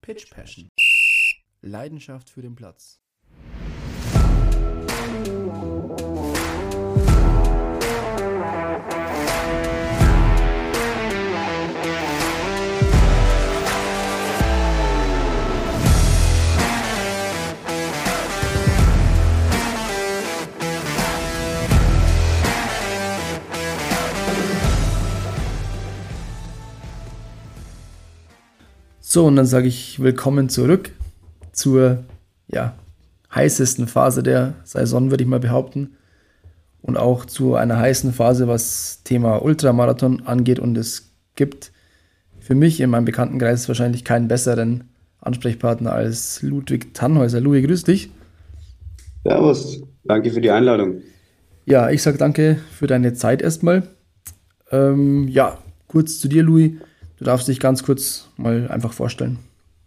Pitch Passion. Leidenschaft für den Platz. So, und dann sage ich willkommen zurück zur heißesten Phase der Saison, würde ich mal behaupten. Und auch zu einer heißen Phase, was Thema Ultramarathon angeht. Und es gibt für mich in meinem Bekanntenkreis wahrscheinlich keinen besseren Ansprechpartner als Ludwig Tannhäuser. Louis, grüß dich. Servus, danke für die Einladung. Ja, ich sage danke für deine Zeit erstmal. Kurz zu dir, Louis. Du darfst dich ganz kurz mal einfach vorstellen.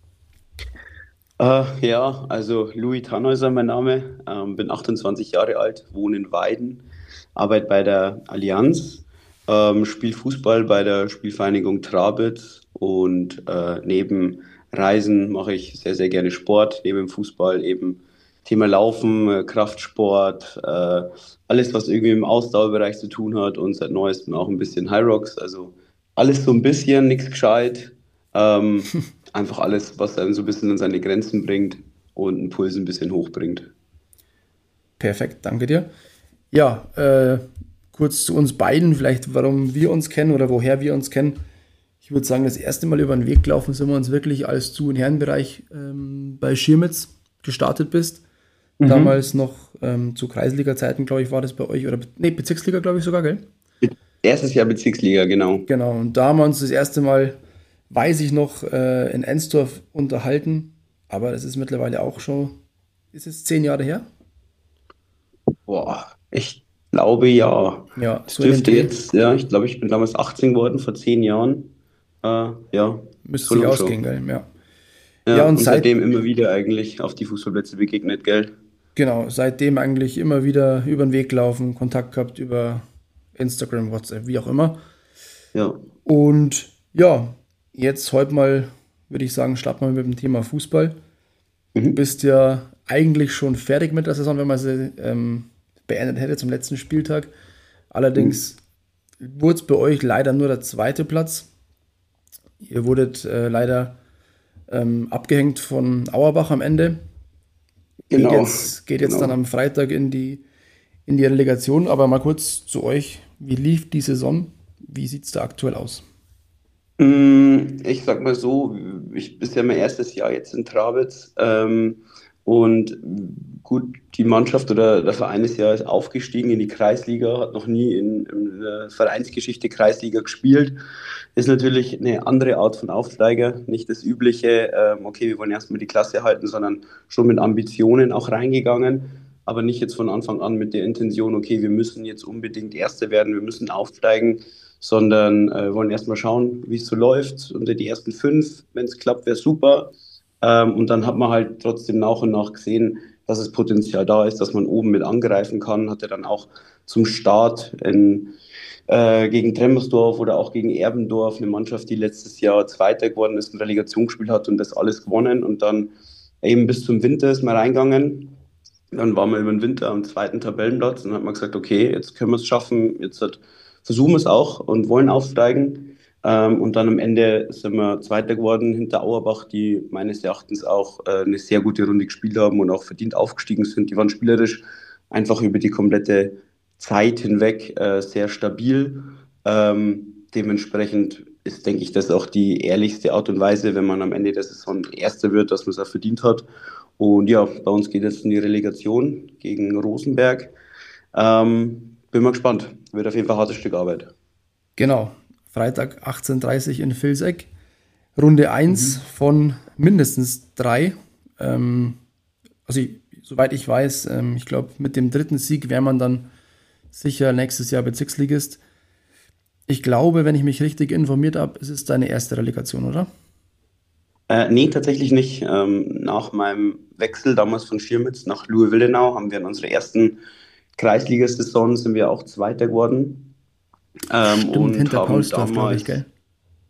Also Louis Tannhäuser mein Name, bin 28 Jahre alt, wohne in Weiden, arbeite bei der Allianz, spiele Fußball bei der Spielvereinigung Trabit und neben Reisen mache ich sehr, sehr gerne Sport, neben dem Fußball eben Thema Laufen, Kraftsport, alles, was irgendwie im Ausdauerbereich zu tun hat und seit neuestem auch ein bisschen High Rocks, also alles so ein bisschen, nichts gescheit. Einfach alles, was einen so ein bisschen an seine Grenzen bringt und einen Puls ein bisschen hochbringt. Perfekt, danke dir. Ja, kurz zu uns beiden, vielleicht warum wir uns kennen oder woher wir uns kennen. Ich würde sagen, das erste Mal über den Weg gelaufen sind wir uns wirklich, als du im Herrenbereich bei Schirmitz gestartet bist. Damals noch zu Kreisliga-Zeiten, glaube ich, war das bei euch, oder Bezirksliga, glaube ich sogar, gell? Erstes Jahr Bezirksliga, genau. Genau, und da haben wir uns das erste Mal, weiß ich noch, in Ensdorf unterhalten, aber das ist mittlerweile auch schon, ist es 10 Jahre her? Boah, ich glaube ja. Ja, Es so in dem dürfte Dreh jetzt, ja, ich glaube, ich bin damals 18 geworden, vor 10 Jahren. Ja, müsste so sich lang ausgehen, schon. gell? Ja. Ja, Ja, und und seitdem immer wieder eigentlich auf die Fußballplätze begegnet, gell? seitdem eigentlich immer wieder über den Weg gelaufen, Kontakt gehabt über Instagram, WhatsApp, wie auch immer. Ja. Und ja, jetzt heute mal, würde ich sagen, starten wir mit dem Thema Fußball. Du Mhm. bist ja eigentlich schon fertig mit der Saison, wenn man sie beendet hätte zum letzten Spieltag. Mhm. Allerdings wurde es bei euch leider nur der zweite Platz. Ihr wurdet leider abgehängt von Auerbach am Ende. Genau, Geht jetzt dann genau. am Freitag in die Relegation. Aber mal kurz zu euch. Wie lief die Saison? Wie sieht es da aktuell aus? Ich sag mal so, ich ist ja mein erstes Jahr jetzt in Trabitz, und gut, die Mannschaft oder der Verein ist ja aufgestiegen in die Kreisliga, hat noch nie in der Vereinsgeschichte Kreisliga gespielt. Ist natürlich eine andere Art von Aufsteiger, nicht das übliche, okay, wir wollen erstmal die Klasse halten, sondern schon mit Ambitionen auch reingegangen, aber nicht jetzt von Anfang an mit der Intention, okay, wir müssen jetzt unbedingt Erste werden, wir müssen aufsteigen, sondern wollen erstmal schauen, wie es so läuft. Unter die ersten fünf, wenn es klappt, wäre super. Und dann hat man halt trotzdem nach und nach gesehen, dass das Potenzial da ist, dass man oben mit angreifen kann. Hatte dann auch zum Start gegen Tremmersdorf oder auch gegen Erbendorf eine Mannschaft, die letztes Jahr Zweiter geworden ist, ein Relegationsspiel hat und das alles gewonnen. Und dann eben bis zum Winter ist man reingegangen. Dann waren wir über den Winter am zweiten Tabellenplatz und dann hat man gesagt, okay, jetzt können wir es schaffen, versuchen wir es auch und wollen aufsteigen. Und dann am Ende sind wir Zweiter geworden hinter Auerbach, die meines Erachtens auch eine sehr gute Runde gespielt haben und auch verdient aufgestiegen sind. Die waren spielerisch einfach über die komplette Zeit hinweg sehr stabil. Dementsprechend ist, denke ich, das auch die ehrlichste Art und Weise, wenn man am Ende der Saison Erster wird, dass man es auch verdient hat. Und ja, bei uns geht jetzt in die Relegation gegen Rosenberg. Bin mal gespannt. Wird auf jeden Fall ein hartes Stück Arbeit. Genau, Freitag 18:30 in Vilseck. Runde eins Mhm. von mindestens 3. Soweit ich weiß, ich glaube, mit dem dritten Sieg wäre man dann sicher nächstes Jahr Bezirksligist. Ich glaube, wenn ich mich richtig informiert habe, es ist deine erste Relegation, oder? Nee, tatsächlich nicht. Nach meinem Wechsel damals von Schirmitz nach Louis-Wildenau haben wir in unserer ersten Kreisligasaison sind wir auch Zweiter geworden, Stimmt, und hinter haben Paulsdorf, glaube ich, damals, gell?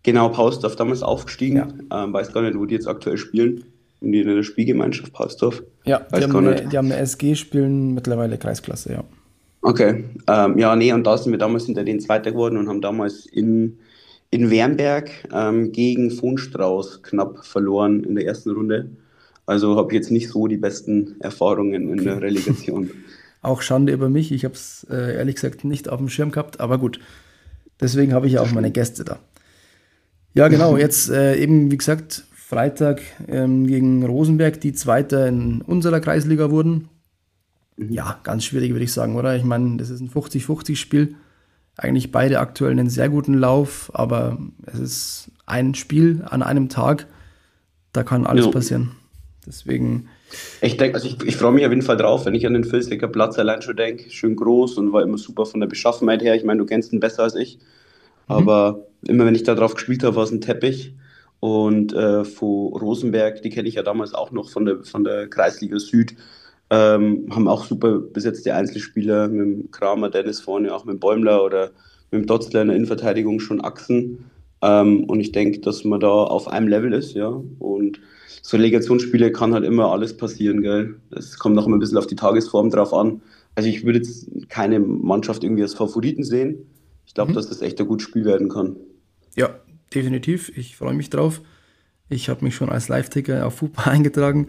Genau, Pausdorf damals Ja. aufgestiegen. Weiß gar nicht, wo die jetzt aktuell spielen. Und die in der Spielgemeinschaft Pausdorf. Ja, Weiß gar nicht. die haben eine SG, spielen mittlerweile Kreisklasse, ja. Okay. Ja, nee, und da sind wir damals hinter denen Zweiter geworden und haben damals in Wernberg gegen Vonstrauß knapp verloren in der ersten Runde. Also habe ich jetzt nicht so die besten Erfahrungen in Okay. der Relegation. Auch Schande über mich. Ich habe es ehrlich gesagt nicht auf dem Schirm gehabt, aber gut. Deswegen habe ich ja So auch meine schlimm. Gäste da. Ja, genau. Jetzt eben, wie gesagt, Freitag gegen Rosenberg, die Zweiter in unserer Kreisliga wurden. Mhm. Ja, ganz schwierig, würde ich sagen, oder? Ich meine, das ist ein 50-50-Spiel. Eigentlich beide aktuell einen sehr guten Lauf, aber es ist ein Spiel an einem Tag. Da kann alles Ja. passieren. Deswegen, Ich denke, also ich freue mich auf jeden Fall drauf, wenn ich an den Vilsecker Platz allein schon denke. Schön groß und war immer super von der Beschaffenheit her. Ich meine, du kennst ihn besser als ich. mhm. Aber immer wenn ich da drauf gespielt habe, war es ein Teppich. Und von Rosenberg, die kenne ich ja damals auch noch von der Kreisliga Süd, haben auch super besetzte Einzelspieler mit dem Kramer, Dennis vorne, auch mit dem Bäumler oder mit dem Dotzler in der Innenverteidigung schon Achsen. Und ich denke, dass man da auf einem Level ist, ja. Und so Relegationsspiele kann halt immer alles passieren, gell. Es kommt auch immer ein bisschen auf die Tagesform drauf an. Also ich würde jetzt keine Mannschaft irgendwie als Favoriten sehen. Ich glaube, dass Mhm. das echt ein gutes Spiel werden kann. Ja, definitiv. Ich freue mich drauf. Ich habe mich schon als Live-Ticker auf Fußball eingetragen.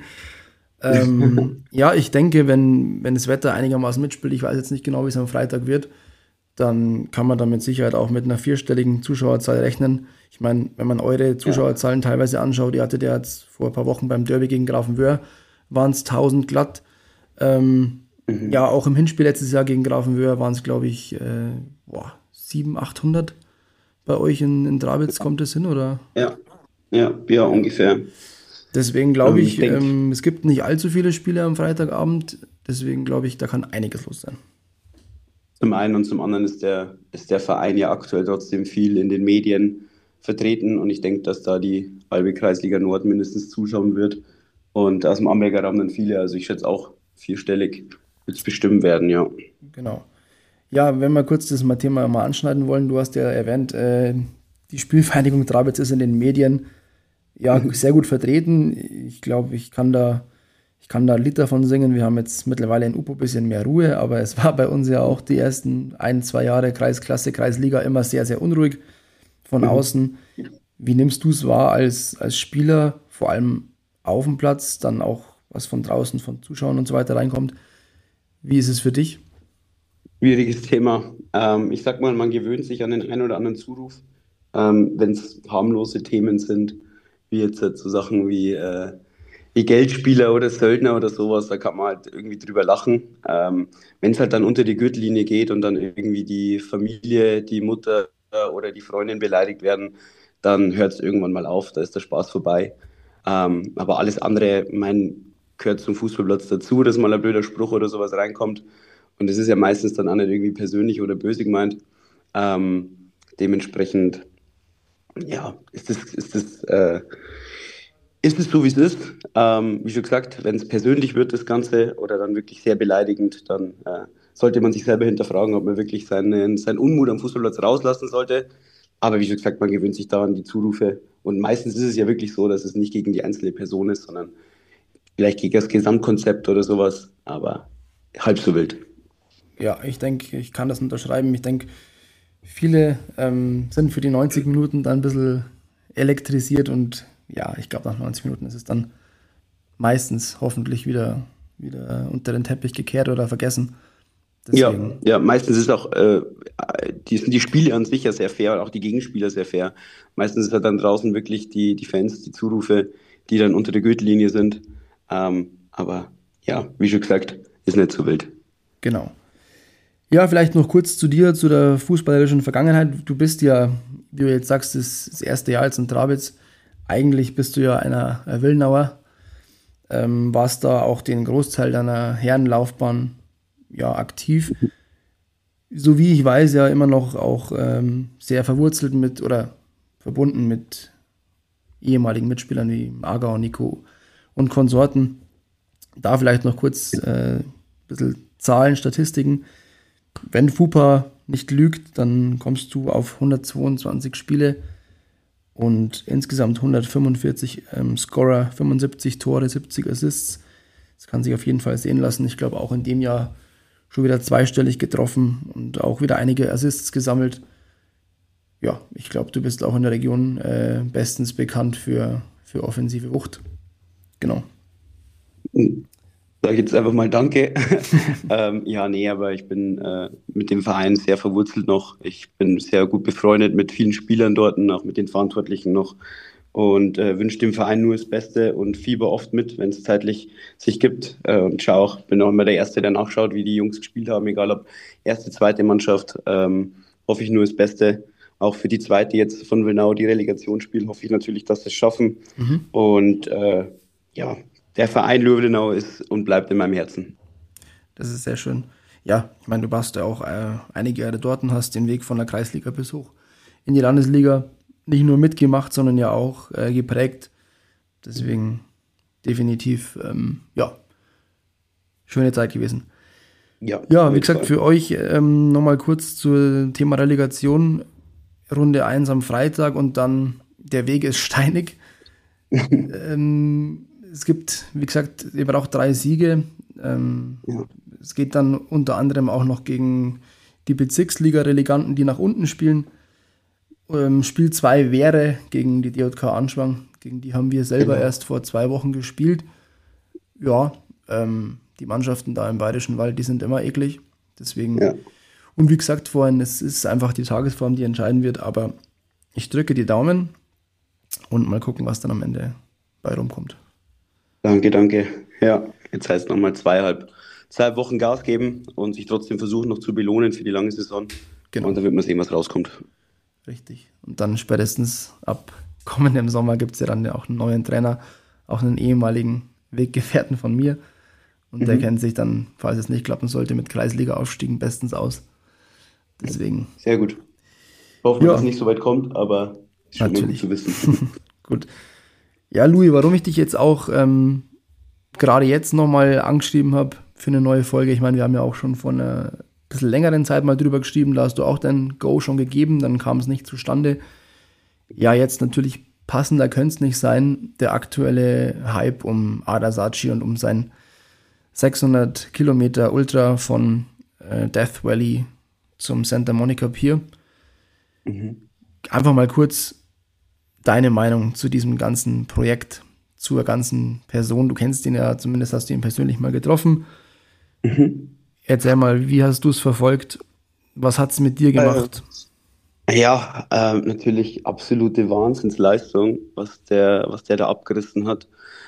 Ja, ich denke, wenn das Wetter einigermaßen mitspielt, ich weiß jetzt nicht genau, wie es am Freitag wird, dann kann man da mit Sicherheit auch mit einer vierstelligen Zuschauerzahl rechnen. Ich meine, wenn man eure Ja. Zuschauerzahlen teilweise anschaut, die hattet ihr jetzt vor ein paar Wochen beim Derby gegen Grafenwöhr, waren es 1000 glatt. Ja, Mhm. auch im Hinspiel letztes Jahr gegen Grafenwöhr waren es, glaube ich, 700, 800. Bei euch in Drabitz kommt es hin, oder? Ja, ja, ja, Ja. ungefähr. Deswegen glaube Ich ich, denke, es gibt nicht allzu viele Spiele am Freitagabend. Deswegen glaube ich, da kann einiges los sein. zum einen und zum anderen ist der Verein ja aktuell trotzdem viel in den Medien vertreten und ich denke, dass da die halbe Kreisliga Nord mindestens zuschauen wird und aus dem Amberger Raum dann viele, also ich schätze auch vierstellig wird es bestimmt werden, ja. Genau. Ja, wenn wir kurz das Thema mal anschneiden wollen, du hast ja erwähnt, die Spielvereinigung Drabitz ist in den Medien ja Mhm. sehr gut vertreten. Ich glaube, ich kann da ein Lied davon singen. Wir haben jetzt mittlerweile in UPO ein bisschen mehr Ruhe, aber es war bei uns ja auch die ersten 1, 2 Jahre Kreisklasse, Kreisliga immer sehr, sehr unruhig von Mhm. außen. Wie nimmst du es wahr als Spieler, vor allem auf dem Platz, dann auch was von draußen, von Zuschauern und so weiter reinkommt? Wie ist es für dich? Schwieriges Thema. Ich sag mal, man gewöhnt sich an den einen oder anderen Zuruf, wenn es harmlose Themen sind, wie jetzt so Sachen wie Geldspieler oder Söldner oder sowas, da kann man halt irgendwie drüber lachen. Wenn es halt dann unter die Gürtellinie geht und dann irgendwie die Familie, die Mutter oder die Freundin beleidigt werden, dann hört es irgendwann mal auf, da ist der Spaß vorbei. Aber alles andere, gehört zum Fußballplatz dazu, dass mal ein blöder Spruch oder sowas reinkommt. Und das ist ja meistens dann auch nicht irgendwie persönlich oder böse gemeint. Dementsprechend, ja, ist es so, wie es ist. Wie schon gesagt, wenn es persönlich wird, das Ganze, oder dann wirklich sehr beleidigend, dann sollte man sich selber hinterfragen, ob man wirklich seinen Unmut am Fußballplatz rauslassen sollte. Aber wie schon gesagt, man gewöhnt sich daran die Zurufe. Und meistens ist es ja wirklich so, dass es nicht gegen die einzelne Person ist, sondern vielleicht gegen das Gesamtkonzept oder sowas. Aber halb so wild. Ja, ich denke, ich kann das unterschreiben. Ich denke, viele sind für die 90 Minuten dann ein bisschen elektrisiert und ja, ich glaube, nach 90 Minuten ist es dann meistens hoffentlich wieder unter den Teppich gekehrt oder vergessen. Ja, Deswegen, ja, meistens ist auch, sind die Spiele an sich ja sehr fair und auch die Gegenspieler sehr fair. Meistens ist halt dann draußen wirklich die Fans, die Zurufe, die dann unter der Gürtellinie sind. Aber ja, wie schon gesagt, ist nicht so wild. genau. Ja, vielleicht noch kurz zu dir, zu der fußballerischen Vergangenheit. Du bist ja, wie du jetzt sagst, das erste Jahr jetzt in Trabitz. Eigentlich bist du ja einer Willenauer. Warst da auch den Großteil deiner Herrenlaufbahn ja aktiv. So wie ich weiß, ja immer noch auch sehr verwurzelt mit oder verbunden mit ehemaligen Mitspielern wie Aga und Nico und Konsorten. Da vielleicht noch kurz ein bisschen Zahlen, Statistiken. Wenn FUPA nicht lügt, dann kommst du auf 122 Spiele und insgesamt 145 Scorer, 75 Tore, 70 Assists. Das kann sich auf jeden Fall sehen lassen. Ich glaube auch in dem Jahr schon wieder zweistellig getroffen und auch wieder einige Assists gesammelt. Ja, ich glaube, du bist auch in der Region bestens bekannt für offensive Wucht. Genau. Sage ich jetzt einfach mal Danke. Ja, nee, aber ich bin mit dem Verein sehr verwurzelt noch. Ich bin sehr gut befreundet mit vielen Spielern dort und auch mit den Verantwortlichen noch und wünsche dem Verein nur das Beste und fieber oft mit, wenn es zeitlich sich gibt. Und schau auch, bin auch immer der Erste, der nachschaut, wie die Jungs gespielt haben, egal ob erste, zweite Mannschaft. Hoffe ich nur das Beste. Auch für die zweite jetzt von Wilnau, die Relegation spielt, hoffe ich natürlich, dass sie es schaffen. Und ja, der Verein Löwenau ist und bleibt in meinem Herzen. Das ist sehr schön. Ja, ich meine, du warst ja auch einige Jahre dort und hast den Weg von der Kreisliga bis hoch in die Landesliga nicht nur mitgemacht, sondern ja auch geprägt. Deswegen definitiv, ja, schöne Zeit gewesen. Ja, wie gesagt, für euch nochmal kurz zum Thema Relegation. Runde 1 am Freitag und dann der Weg ist steinig. Es gibt, wie gesagt, ihr braucht 3 Siege. Es geht dann unter anderem auch noch gegen die Bezirksliga-Releganten, die nach unten spielen. Spiel 2 wäre gegen die DJK Anschwang. Gegen die haben wir selber erst vor 2 Wochen gespielt. Ja, die Mannschaften da im Bayerischen Wald, die sind immer eklig. Deswegen, und wie gesagt vorhin, es ist einfach die Tagesform, die entscheiden wird. Aber ich drücke die Daumen und mal gucken, was dann am Ende bei rumkommt. Danke. Ja, jetzt heißt nochmal 2 Wochen Gas geben und sich trotzdem versuchen, noch zu belohnen für die lange Saison. Genau. Und dann wird man sehen, was rauskommt. Richtig. Und dann spätestens ab kommendem Sommer gibt es ja dann auch einen neuen Trainer, auch einen ehemaligen Weggefährten von mir. Und der kennt sich dann, falls es nicht klappen sollte, mit Kreisliga-Aufstiegen bestens aus. Deswegen. Sehr gut. Ich hoffe, dass es nicht so weit kommt, aber ist schon gut zu wissen. Gut. Ja, Louis, warum ich dich jetzt auch gerade jetzt nochmal angeschrieben habe für eine neue Folge. Ich meine, wir haben ja auch schon vor einer bisschen längeren Zeit mal drüber geschrieben. Da hast du auch dein Go schon gegeben, dann kam es nicht zustande. Ja, jetzt natürlich passender könnte es nicht sein. Der aktuelle Hype um Ada Saatchi und um sein 600 Kilometer Ultra von Death Valley zum Santa Monica Pier. Einfach mal kurz deine Meinung zu diesem ganzen Projekt, zur ganzen Person. Du kennst ihn ja, zumindest hast du ihn persönlich mal getroffen. Erzähl mal, wie hast du es verfolgt? Was hat es mit dir gemacht? Ja, natürlich absolute Wahnsinnsleistung, was der da abgerissen hat.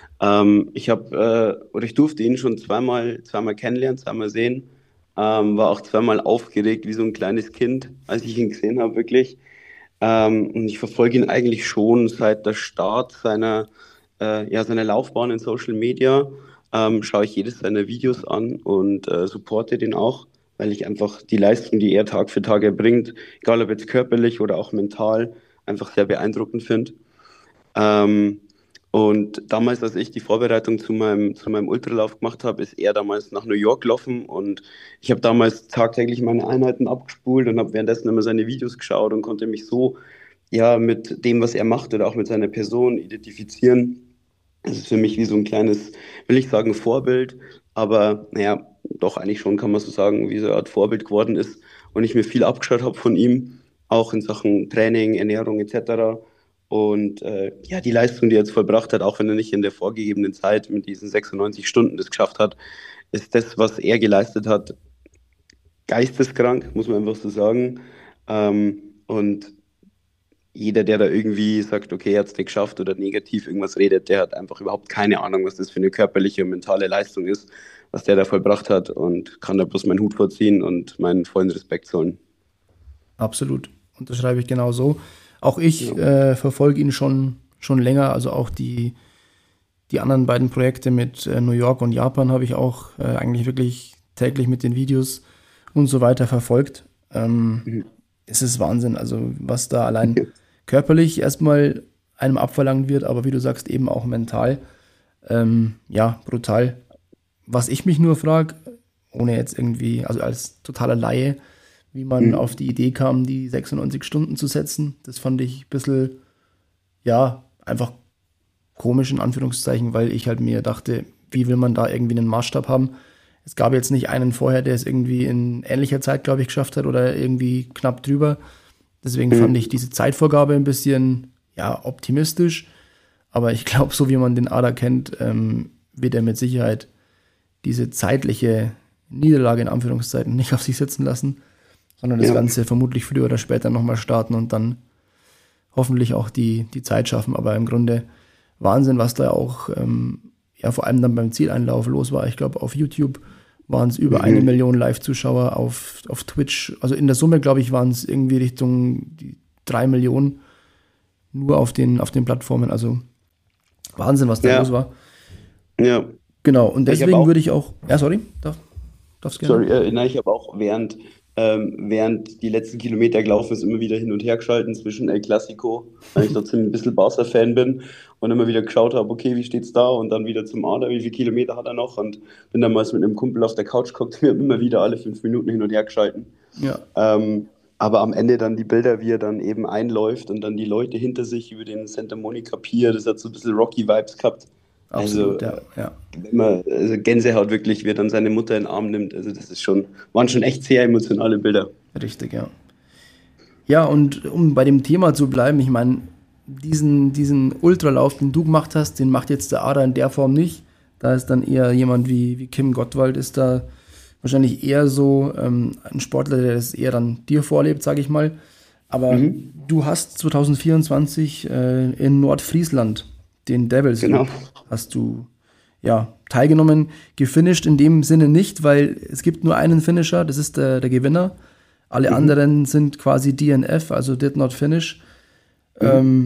Ich durfte ihn schon zweimal kennenlernen, zweimal sehen. War auch zweimal aufgeregt wie so ein kleines Kind, als ich ihn gesehen habe, wirklich. Und ich verfolge ihn eigentlich schon seit der Start seiner Laufbahn in Social Media. Schaue ich jedes seiner Videos an und supporte den auch, weil ich einfach die Leistung, die er Tag für Tag erbringt, egal ob jetzt körperlich oder auch mental, einfach sehr beeindruckend finde. Und damals, als ich die Vorbereitung zu meinem Ultralauf gemacht habe, ist er damals nach New York gelaufen und ich habe damals tagtäglich meine Einheiten abgespult und habe währenddessen immer seine Videos geschaut und konnte mich so mit dem, was er macht oder auch mit seiner Person identifizieren. Das ist für mich wie so ein kleines, will ich sagen, Vorbild, aber naja, doch eigentlich schon kann man so sagen, wie so eine Art Vorbild geworden ist und ich mir viel abgeschaut habe von ihm, auch in Sachen Training, Ernährung etc. Und die Leistung, die er jetzt vollbracht hat, auch wenn er nicht in der vorgegebenen Zeit mit diesen 96 Stunden das geschafft hat, ist das, was er geleistet hat, geisteskrank, muss man einfach so sagen. Und jeder, der da irgendwie sagt, okay, er hat es nicht geschafft oder negativ irgendwas redet, der hat einfach überhaupt keine Ahnung, was das für eine körperliche und mentale Leistung ist, was der da vollbracht hat und kann da bloß meinen Hut vorziehen und meinen vollen Respekt zollen. Absolut. Unterschreibe ich genau so. Auch ich verfolge ihn schon länger, also auch die anderen beiden Projekte mit New York und Japan habe ich auch eigentlich wirklich täglich mit den Videos und so weiter verfolgt. Es ist Wahnsinn, also was da allein körperlich erstmal einem abverlangt wird, aber wie du sagst, eben auch mental. Brutal. Was ich mich nur frage, ohne jetzt irgendwie, also als totaler Laie, wie man auf die Idee kam, die 96 Stunden zu setzen. Das fand ich ein bisschen ja, einfach komisch in Anführungszeichen, weil ich halt mir dachte, wie will man da irgendwie einen Maßstab haben? Es gab jetzt nicht einen vorher, der es irgendwie in ähnlicher Zeit, glaube ich, geschafft hat oder irgendwie knapp drüber. Deswegen fand ich Mhm. diese Zeitvorgabe ein bisschen, ja, optimistisch. Aber ich glaube, so wie man den Ada kennt, wird er mit Sicherheit diese zeitliche Niederlage in Anführungszeichen nicht auf sich sitzen lassen, sondern das Ja. Ganze vermutlich früher oder später nochmal starten und dann hoffentlich auch die Zeit schaffen. Aber im Grunde Wahnsinn, was da auch ja vor allem dann beim Zieleinlauf los war. Ich glaube, auf YouTube waren es über 1 Million Live-Zuschauer, auf Twitch, also in der Summe, glaube ich, waren es irgendwie Richtung die 3 Millionen nur auf den Plattformen. Also Wahnsinn, was da los Ja, war. ja. Genau, und Ich habe deswegen auch würde ich auch, ja, sorry, darfst gerne. Sorry, nein, ich habe auch während die letzten Kilometer gelaufen ist, immer wieder hin und her geschalten zwischen El Clasico, weil ich trotzdem ein bisschen Barca-Fan bin und immer wieder geschaut habe, okay, wie steht's da? Und dann wieder zum Ader, wie viele Kilometer hat er noch? Und bin damals mit einem Kumpel auf der Couch geguckt, wir haben immer wieder alle 5 Minuten hin und her geschalten. Ja, Aber am Ende dann die Bilder, wie er dann eben einläuft und dann die Leute hinter sich über den Santa Monica Pier, das hat so ein bisschen Rocky-Vibes gehabt. Also absolut, ja, ja, wenn man, also Gänsehaut wirklich, wie er dann seine Mutter in den Arm nimmt. Also das ist schon, waren schon echt sehr emotionale Bilder. richtig, ja. Ja, und um bei dem Thema zu bleiben, ich meine, diesen Ultralauf, den du gemacht hast, den macht jetzt der Ada in der Form nicht. Da ist dann eher jemand wie Kim Gottwald, ist da wahrscheinlich eher so ein Sportler, der das eher dann dir vorlebt, sage ich mal. Aber Mhm, du hast 2024 in Nordfriesland den Devils genau. Loop hast du ja teilgenommen, gefinisht in dem Sinne nicht, weil es gibt nur einen Finisher, das ist der Gewinner. Alle Mhm, anderen sind quasi DNF, also Did Not Finish. mhm.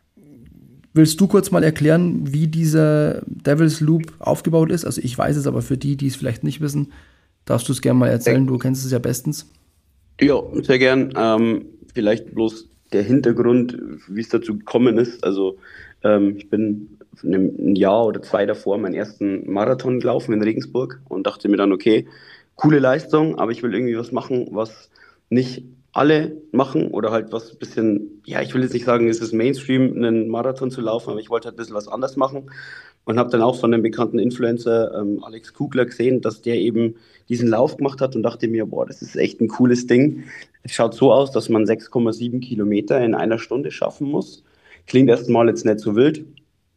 Willst du kurz mal erklären, wie dieser Devil's Loop aufgebaut ist? Also ich weiß es, aber für die, die es vielleicht nicht wissen, darfst du es gerne mal erzählen. Du kennst es ja bestens. Ja, sehr gern. Vielleicht bloß der Hintergrund, wie es dazu gekommen ist. Also ich bin ein Jahr oder zwei davor meinen ersten Marathon gelaufen in Regensburg und dachte mir dann, okay, coole Leistung, aber ich will irgendwie was machen, was nicht alle machen oder halt was ein bisschen, ja, ich will jetzt nicht sagen, es ist Mainstream, einen Marathon zu laufen, aber ich wollte halt ein bisschen was anders machen und habe dann auch von einem bekannten Influencer, Alex Kugler, gesehen, dass der eben diesen Lauf gemacht hat und dachte mir, boah, das ist echt ein cooles Ding. Es schaut so aus, dass man 6,7 Kilometer in einer Stunde schaffen muss. Klingt erstmal jetzt nicht so wild.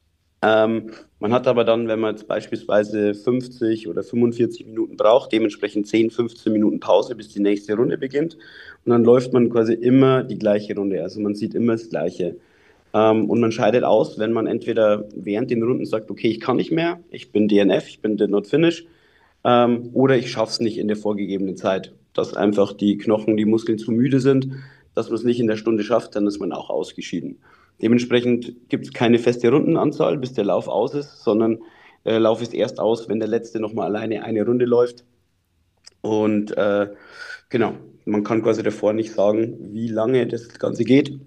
Man hat aber dann, wenn man jetzt beispielsweise 50 oder 45 Minuten braucht, dementsprechend 10, 15 Minuten Pause, bis die nächste Runde beginnt. Und dann läuft man quasi immer die gleiche Runde. Also man sieht immer das Gleiche. Und man scheidet aus, wenn man entweder während den Runden sagt, okay, ich kann nicht mehr, ich bin DNF, ich bin Did Not Finish, oder ich schaffe es nicht in der vorgegebenen Zeit. Dass einfach die Knochen, die Muskeln zu müde sind, dass man es nicht in der Stunde schafft, dann ist man auch ausgeschieden. Dementsprechend gibt es keine feste Rundenanzahl, bis der Lauf aus ist, sondern der Lauf ist erst aus, wenn der Letzte nochmal alleine eine Runde läuft. Und genau, man kann quasi davor nicht sagen, wie lange das Ganze geht.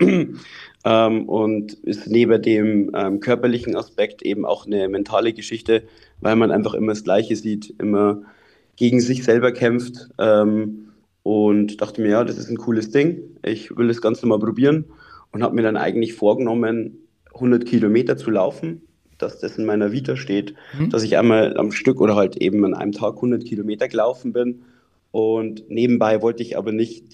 Und ist neben dem körperlichen Aspekt eben auch eine mentale Geschichte, weil man einfach immer das Gleiche sieht, immer gegen sich selber kämpft. Und dachte mir, ja, das ist ein cooles Ding. Ich will das Ganze mal probieren und habe mir dann eigentlich vorgenommen, 100 Kilometer zu laufen, dass das in meiner Vita steht, Mhm. dass ich einmal am Stück oder halt eben an einem Tag 100 Kilometer gelaufen bin. Und nebenbei wollte ich aber nicht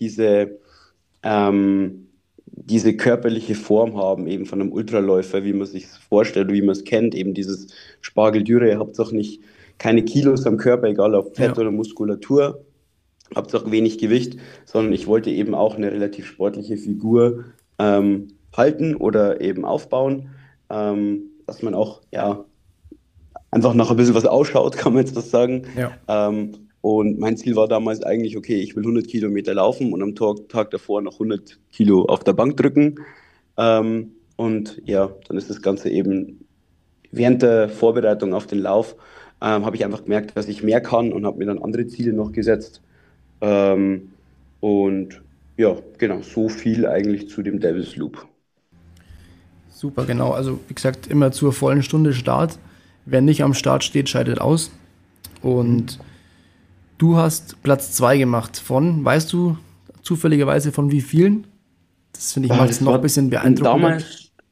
diese körperliche Form haben, eben von einem Ultraläufer, wie man sich vorstellt, wie man es kennt, eben dieses Spargeldürre, ihr habt doch nicht keine Kilos am Körper, egal ob Fett Ja, oder Muskulatur, habt auch wenig Gewicht, sondern ich wollte eben auch eine relativ sportliche Figur halten oder eben aufbauen, dass man auch ja einfach nach ein bisschen was ausschaut, kann man jetzt das sagen. ja. Und mein Ziel war damals eigentlich, okay, ich will 100 Kilometer laufen und am Tag davor noch 100 Kilo auf der Bank drücken. Und ja, dann ist das Ganze eben während der Vorbereitung auf den Lauf, habe ich einfach gemerkt, dass ich mehr kann und habe mir dann andere Ziele noch gesetzt. Ähm, und ja, genau, so viel eigentlich zu dem Devil's Loop. Super, genau. Also wie gesagt, immer zur vollen Stunde Start. Wer nicht am Start steht, scheidet aus. Und du hast Platz 2 gemacht von, weißt du zufälligerweise von wie vielen? Das finde ich, macht es Das noch ein war bisschen beeindruckender. damals.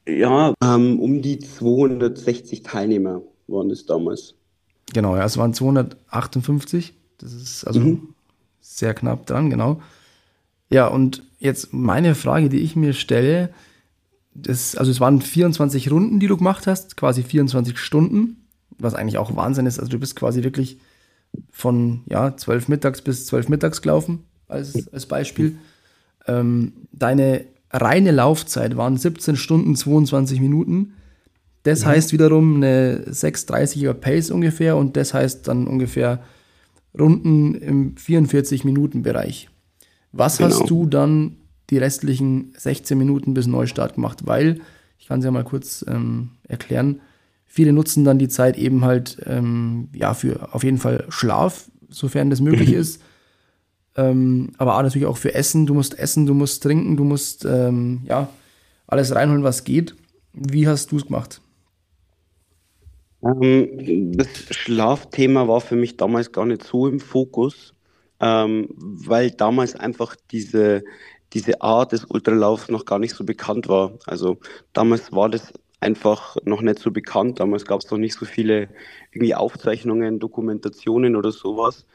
Ja, um die 260 Teilnehmer waren es damals. Genau, ja, es waren 258. Das ist also Mhm. sehr knapp dran, genau. Ja, und jetzt meine Frage, die ich mir stelle, also es waren 24 Runden, die du gemacht hast, quasi 24 Stunden, was eigentlich auch Wahnsinn ist. Also du bist quasi wirklich von ja, 12 mittags bis 12 mittags gelaufen, als Beispiel. Deine reine Laufzeit waren 17 Stunden 22 Minuten. Das Mhm. heißt wiederum eine 6,30er Pace ungefähr und das heißt dann ungefähr Runden im 44-Minuten-Bereich. Was hast Genau. du dann die restlichen 16 Minuten bis Neustart gemacht? Weil, ich kann es ja mal kurz erklären, viele nutzen dann die Zeit eben halt ja, für auf jeden Fall Schlaf, sofern das möglich Mhm. ist. Aber auch natürlich auch für Essen, du musst trinken, du musst ja, alles reinholen, was geht. Wie hast du es gemacht? Das Schlafthema war für mich damals gar nicht so im Fokus, weil damals einfach diese Art des Ultralaufs noch gar nicht so bekannt war. Also damals war das einfach noch nicht so bekannt. Damals gab es noch nicht so viele irgendwie Aufzeichnungen, Dokumentationen oder sowas.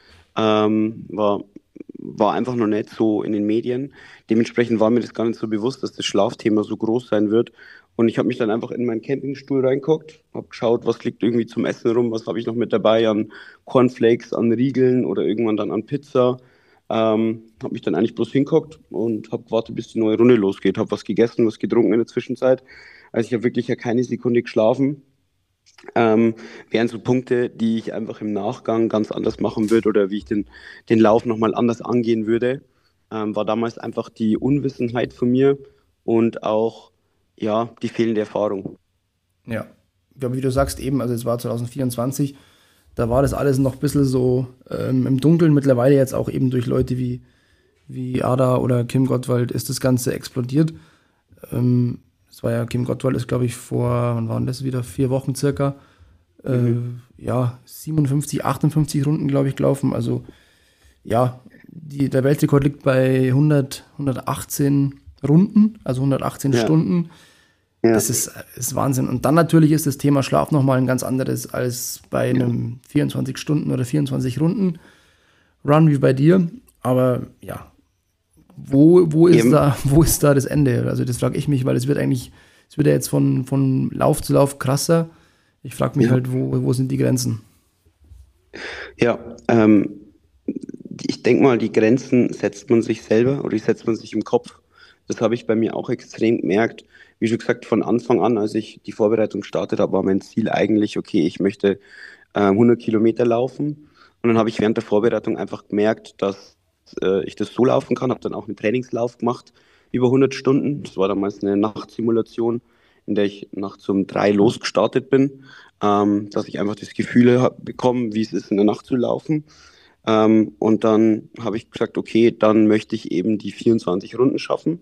War einfach noch nicht so in den Medien. Dementsprechend war mir das gar nicht so bewusst, dass das Schlafthema so groß sein wird. Und ich habe mich dann einfach in meinen Campingstuhl reingeguckt, habe geschaut, was liegt irgendwie zum Essen rum, was habe ich noch mit dabei an Cornflakes, an Riegeln oder irgendwann dann an Pizza. Habe mich dann eigentlich bloß hingeguckt und habe gewartet, bis die neue Runde losgeht. Habe was gegessen, was getrunken in der Zwischenzeit. Also ich habe wirklich ja keine Sekunde geschlafen. Wären so Punkte, die ich einfach im Nachgang ganz anders machen würde oder wie ich den Lauf nochmal anders angehen würde. War damals einfach die Unwissenheit von mir und auch ja, die fehlende Erfahrung. Ja, ich glaube, wie du sagst, eben, also es war 2024, da war das alles noch ein bisschen so im Dunkeln. Mittlerweile jetzt auch eben durch Leute wie Ada oder Kim Gottwald ist das Ganze explodiert. Das war ja, Kim Gottwald ist, glaube ich, vor, wann waren das wieder? 4 Wochen circa, äh, Mhm. ja, 57, 58 Runden, glaube ich, gelaufen. Also ja, der Weltrekord liegt bei 118 Runden, also 118 Ja, Stunden. ja, Das ist Wahnsinn. Und dann natürlich ist das Thema Schlaf nochmal ein ganz anderes als bei ja. einem 24 Stunden oder 24 Runden Run wie bei dir. Aber ja, wo ist Eben, da, wo ist da das Ende? Also das frage ich mich, weil es wird ja jetzt von Lauf zu Lauf krasser. Ich frage mich ja. halt, wo sind die Grenzen? Ja, ich denke mal, die Grenzen setzt man sich selber oder die setzt man sich im Kopf. Das habe ich bei mir auch extrem gemerkt. Wie schon gesagt, von Anfang an, als ich die Vorbereitung gestartet habe, war mein Ziel eigentlich, okay, ich möchte 100 Kilometer laufen. Und dann habe ich während der Vorbereitung einfach gemerkt, dass ich das so laufen kann. Habe dann auch einen Trainingslauf gemacht, über 100 Stunden. Das war damals eine Nachtsimulation, in der ich nachts um 3 losgestartet bin, dass ich einfach das Gefühl bekomme, wie es ist, in der Nacht zu laufen. Und dann habe ich gesagt, okay, dann möchte ich eben die 24 Runden schaffen.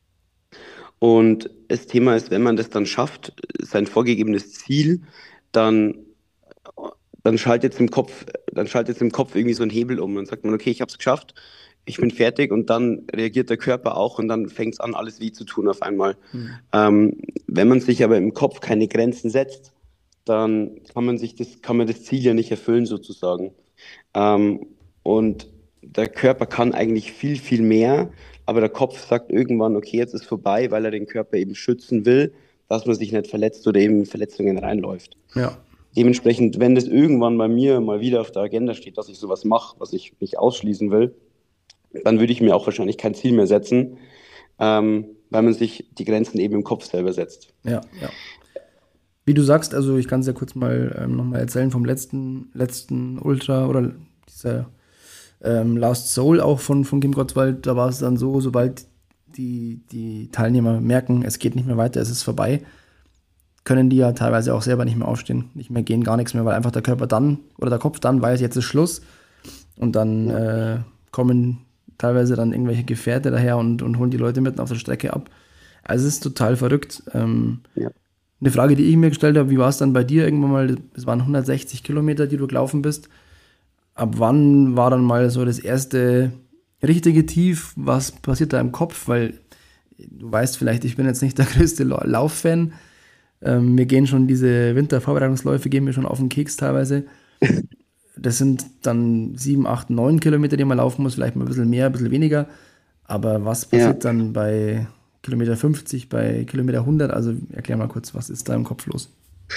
Und das Thema ist, wenn man das dann schafft, sein vorgegebenes Ziel, dann, dann schaltet im Kopf irgendwie so ein Hebel um. Dann sagt man, okay, ich habe es geschafft, ich bin fertig und dann reagiert der Körper auch und dann fängt es an, alles weh zu tun auf einmal. Hm. Wenn man sich aber im Kopf keine Grenzen setzt, dann kann man das Ziel ja nicht erfüllen sozusagen. Ähm, und der Körper kann eigentlich viel, viel mehr, aber der Kopf sagt irgendwann, okay, jetzt ist vorbei, weil er den Körper eben schützen will, dass man sich nicht verletzt oder eben in Verletzungen reinläuft. Ja, Dementsprechend, wenn das irgendwann bei mir mal wieder auf der Agenda steht, dass ich sowas mache, was ich nicht ausschließen will, dann würde ich mir auch wahrscheinlich kein Ziel mehr setzen, weil man sich die Grenzen eben im Kopf selber setzt. ja, ja. Wie du sagst, also ich kann es ja kurz mal nochmal erzählen vom letzten Ultra oder dieser Last Soul auch von Kim Gottwald. Da war es dann so, sobald die Teilnehmer merken, es geht nicht mehr weiter, es ist vorbei, können die ja teilweise auch selber nicht mehr aufstehen, nicht mehr gehen, gar nichts mehr, weil einfach der Körper dann oder der Kopf dann weiß, jetzt ist Schluss und dann Ja, kommen teilweise dann irgendwelche Gefährte daher und holen die Leute mitten auf der Strecke ab. Also es ist total verrückt. ja. Eine Frage, die ich mir gestellt habe, wie war es dann bei dir irgendwann mal? Es waren 160 Kilometer, die du gelaufen bist. Ab wann war dann mal so das erste richtige Tief? Was passiert da im Kopf? Weil du weißt vielleicht, ich bin jetzt nicht der größte Lauffan. Mir gehen schon diese Wintervorbereitungsläufe, gehen mir schon auf den Keks teilweise. Das sind dann 7, 8, 9 Kilometer, die man laufen muss, vielleicht mal ein bisschen mehr, ein bisschen weniger. Aber was Ja. passiert dann bei Kilometer 50, bei Kilometer 100? Also erklär mal kurz, was ist da im Kopf los?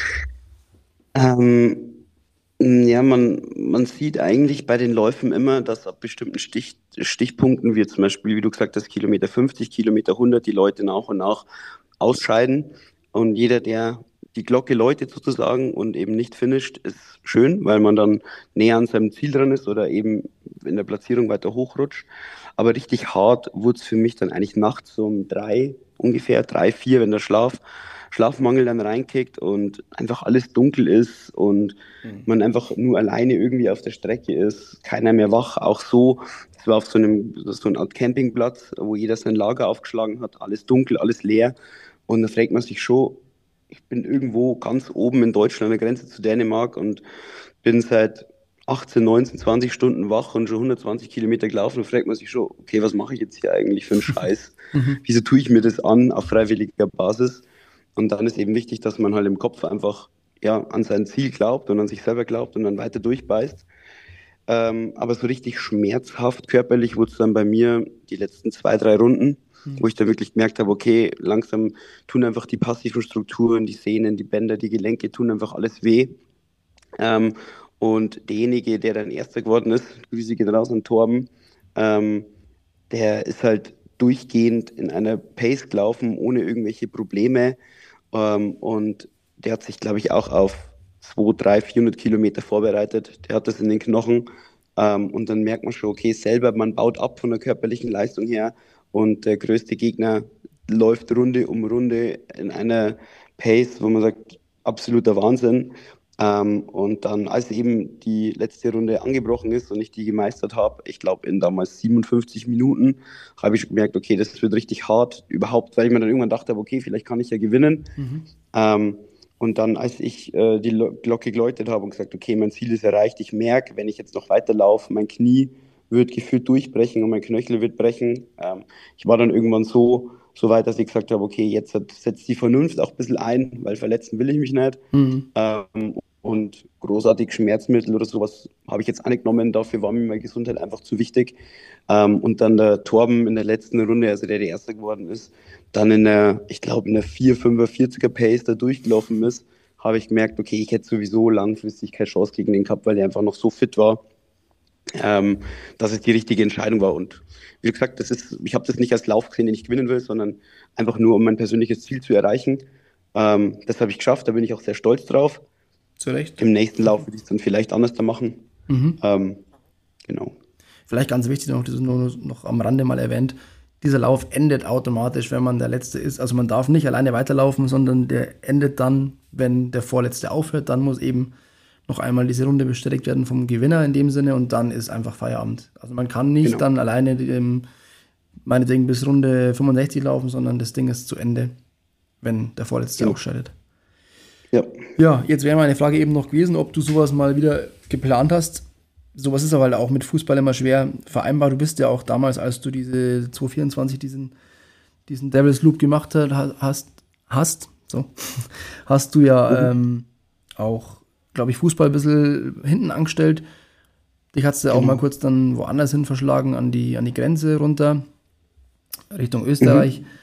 Ähm, ja, man sieht eigentlich bei den Läufen immer, dass ab bestimmten Stichpunkten, wie zum Beispiel, wie du gesagt hast, Kilometer 50, Kilometer 100, die Leute nach und nach ausscheiden. Und jeder, der die Glocke läutet sozusagen und eben nicht finisht, ist schön, weil man dann näher an seinem Ziel dran ist oder eben in der Platzierung weiter hochrutscht. Aber richtig hart wurde es für mich dann eigentlich nachts so um 3 ungefähr, 3, 4, wenn der Schlafmangel dann reinkickt und einfach alles dunkel ist und man einfach nur alleine irgendwie auf der Strecke ist, keiner mehr wach, auch so. Das war auf so eine Art Campingplatz, wo jeder sein Lager aufgeschlagen hat, alles dunkel, alles leer. Und da fragt man sich schon, ich bin irgendwo ganz oben in Deutschland an der Grenze zu Dänemark und bin seit 18, 19, 20 Stunden wach und schon 120 Kilometer gelaufen. Da fragt man sich schon, okay, was mache ich jetzt hier eigentlich für einen Scheiß? Mhm. Wieso tue ich mir das an auf freiwilliger Basis? Und dann ist eben wichtig, dass man halt im Kopf einfach ja, an sein Ziel glaubt und an sich selber glaubt und dann weiter durchbeißt. Aber so richtig schmerzhaft körperlich wurde es dann bei mir die letzten 2, 3 Runden, wo ich dann wirklich gemerkt habe, okay, langsam tun einfach die passiven Strukturen, die Sehnen, die Bänder, die Gelenke tun einfach alles weh. Ähm, und derjenige, der dann Erster geworden ist, Grüße gehen raus an Torben, ähm, der ist halt durchgehend in einer Pace gelaufen, ohne irgendwelche Probleme. Und der hat sich, glaube ich, auch auf 2, 3, 400 Kilometer vorbereitet. Der hat das in den Knochen. Und dann merkt man schon, okay, selber, man baut ab von der körperlichen Leistung her. Und der größte Gegner läuft Runde um Runde in einer Pace, wo man sagt, absoluter Wahnsinn. Und dann, als eben die letzte Runde angebrochen ist und ich die gemeistert habe, ich glaube in damals 57 Minuten, habe ich gemerkt, okay, das wird richtig hart überhaupt, weil ich mir dann irgendwann dachte, okay, vielleicht kann ich ja gewinnen. Mhm. Ähm, und dann, als ich die Glocke geläutet habe und gesagt, okay, mein Ziel ist erreicht, ich merke, wenn ich jetzt noch weiterlaufe, mein Knie wird gefühlt durchbrechen und mein Knöchel wird brechen. Ich war dann irgendwann so weit, dass ich gesagt habe, okay, setzt die Vernunft auch ein bisschen ein, weil verletzen will ich mich nicht. Mhm. Und großartig Schmerzmittel oder sowas habe ich jetzt angenommen. Dafür war mir meine Gesundheit einfach zu wichtig. Und dann der Torben in der letzten Runde, also der Erste geworden ist, dann ich glaube, in der 4,45er Pace da durchgelaufen ist, habe ich gemerkt, okay, ich hätte sowieso langfristig keine Chance gegen den gehabt, weil der einfach noch so fit war, dass es die richtige Entscheidung war. Und wie gesagt, ich habe das nicht als Lauf gesehen, den ich gewinnen will, sondern einfach nur, um mein persönliches Ziel zu erreichen. Das habe ich geschafft, da bin ich auch sehr stolz drauf. Zu Recht. Im nächsten Lauf würde ich es dann vielleicht anders da machen. Mhm. Ähm, genau. Vielleicht ganz wichtig noch, das ist nur noch am Rande mal erwähnt, dieser Lauf endet automatisch, wenn man der Letzte ist. Also man darf nicht alleine weiterlaufen, sondern der endet dann, wenn der Vorletzte aufhört. Dann muss eben noch einmal diese Runde bestätigt werden vom Gewinner in dem Sinne und dann ist einfach Feierabend. Also man kann nicht Genau. dann alleine meinetwegen bis Runde 65 laufen, sondern das Ding ist zu Ende, wenn der Vorletzte Genau. ausscheidet. Ja. Ja, jetzt wäre meine Frage eben noch gewesen, ob du sowas mal wieder geplant hast. Sowas ist aber halt auch mit Fußball immer schwer vereinbar. Du bist ja auch damals, als du diese 224, diesen Devil's Loop gemacht so, hast du ja auch, glaube ich, Fußball ein bisschen hinten angestellt. Dich hat's ja auch mal Genau. kurz dann woanders hin verschlagen, an die Grenze runter, Richtung Österreich. Mhm.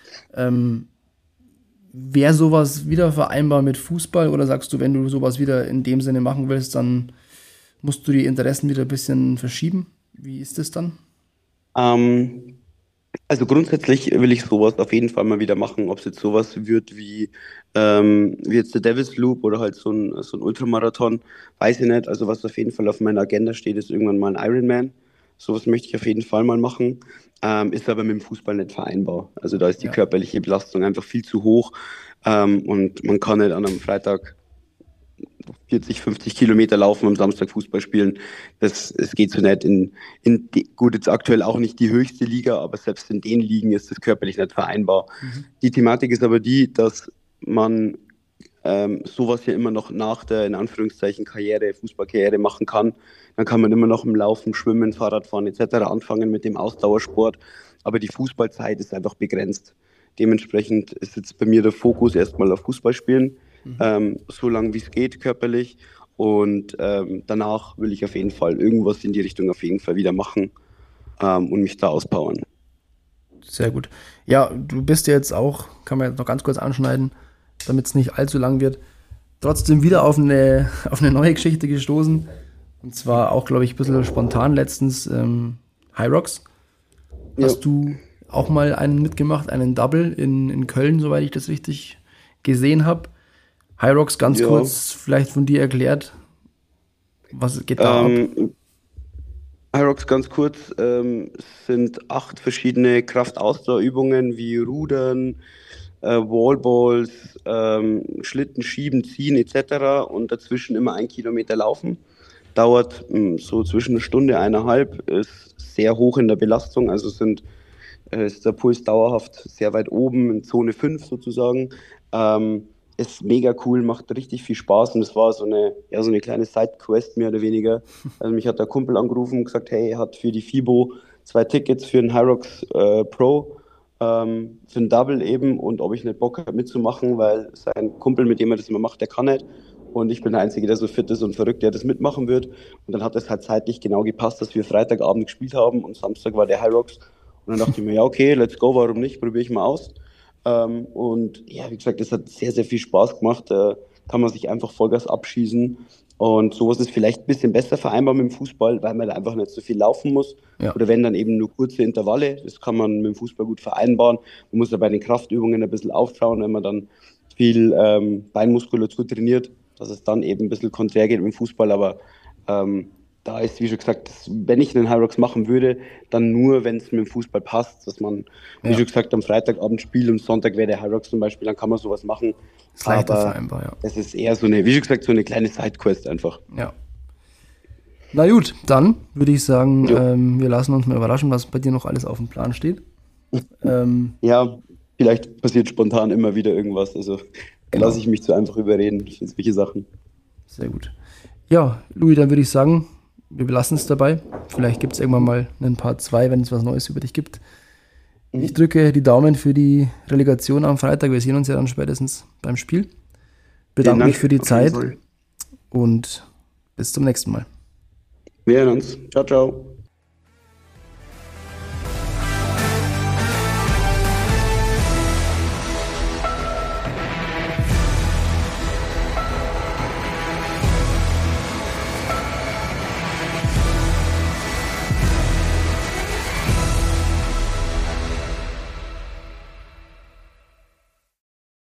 Wäre sowas wieder vereinbar mit Fußball oder sagst du, wenn du sowas wieder in dem Sinne machen willst, dann musst du die Interessen wieder ein bisschen verschieben? Wie ist das dann? Ähm, also grundsätzlich will ich sowas auf jeden Fall mal wieder machen, ob es jetzt sowas wird wie jetzt der Devil's Loop oder halt so ein Ultramarathon, weiß ich nicht. Also was auf jeden Fall auf meiner Agenda steht, ist irgendwann mal ein Ironman. Sowas möchte ich auf jeden Fall mal machen. Ist aber mit dem Fußball nicht vereinbar. Also da ist die Ja. körperliche Belastung einfach viel zu hoch. Und man kann nicht an einem Freitag 40, 50 Kilometer laufen, am Samstag Fußball spielen. Es geht so nicht gut, jetzt aktuell auch nicht die höchste Liga, aber selbst in den Ligen ist das körperlich nicht vereinbar. Mhm. Die Thematik ist aber die, dass man sowas ja immer noch nach der, in Anführungszeichen, Fußballkarriere machen kann. Dann kann man immer noch im Laufen, Schwimmen, Fahrradfahren etc. anfangen mit dem Ausdauersport. Aber die Fußballzeit ist einfach begrenzt. Dementsprechend ist jetzt bei mir der Fokus erstmal auf Fußball spielen, so lange wie es geht körperlich. Und danach will ich auf jeden Fall irgendwas in die Richtung auf jeden Fall wieder machen und mich da auspowern. Sehr gut. Ja, du bist ja jetzt auch, kann man jetzt noch ganz kurz anschneiden, damit es nicht allzu lang wird, trotzdem wieder auf eine neue Geschichte gestoßen. Und zwar auch, glaube ich, ein bisschen spontan letztens High Rocks. Ja. Hast du auch mal einen mitgemacht, einen Double in Köln, soweit ich das richtig gesehen habe. High Rocks, ganz Ja. kurz vielleicht von dir erklärt, was geht da ab? Hyrox ganz kurz, sind 8 verschiedene Kraftausdauerübungen wie Rudern, Wallballs, Schlitten schieben, ziehen etc. und dazwischen immer 1 Kilometer laufen. Dauert so zwischen 1 Stunde, 1,5, ist sehr hoch in der Belastung, also ist der Puls dauerhaft sehr weit oben in Zone 5 sozusagen. Ist mega cool, macht richtig viel Spaß und es war so eine kleine Side-Quest mehr oder weniger. Also mich hat der Kumpel angerufen und gesagt, hey, er hat für die FIBO 2 Tickets für den Hyrox Pro, für ein Double eben und ob ich nicht Bock habe mitzumachen, weil sein Kumpel, mit dem er das immer macht, der kann nicht. Und ich bin der Einzige, der so fit ist und verrückt, der das mitmachen wird. Und dann hat es halt zeitlich genau gepasst, dass wir Freitagabend gespielt haben und Samstag war der Hyrox. Und dann dachte ich mir, ja, okay, let's go, warum nicht? Probiere ich mal aus. Und ja, wie gesagt, das hat sehr, sehr viel Spaß gemacht. Kann man sich einfach Vollgas abschießen. Und sowas ist vielleicht ein bisschen besser vereinbar mit dem Fußball, weil man da einfach nicht so viel laufen muss. Ja, Oder wenn dann eben nur kurze Intervalle. Das kann man mit dem Fußball gut vereinbaren. Man muss ja bei den Kraftübungen ein bisschen aufschauen, wenn man dann viel Beinmuskulatur trainiert, dass es dann eben ein bisschen konträr geht mit dem Fußball. Aber da ist, wie schon gesagt, wenn ich einen Hyrox machen würde, dann nur, wenn es mit dem Fußball passt, dass man, wie ja, schon gesagt, am Freitagabend spielt und Sonntag wäre der Hyrox zum Beispiel, dann kann man sowas machen. ist leichter Aber vereinbar, ja. es ist eher so eine, wie schon gesagt, so eine kleine Sidequest einfach. Ja. Na gut, dann würde ich sagen, Jo. wir lassen uns mal überraschen, was bei dir noch alles auf dem Plan steht. Ähm, Ja, vielleicht passiert spontan immer wieder irgendwas. Also lasse genau, ich mich zu einfach überreden für solche Sachen. sehr gut. Ja, Louis, dann würde ich sagen, wir belassen es dabei. Vielleicht gibt es irgendwann mal einen Part 2, wenn es was Neues über dich gibt. Ich drücke die Daumen für die Relegation am Freitag. Wir sehen uns ja dann spätestens beim Spiel. Vielen Bedanke mich Dank, für die auf jeden Zeit Fall. und bis zum nächsten Mal. Wir hören uns. Ciao, ciao.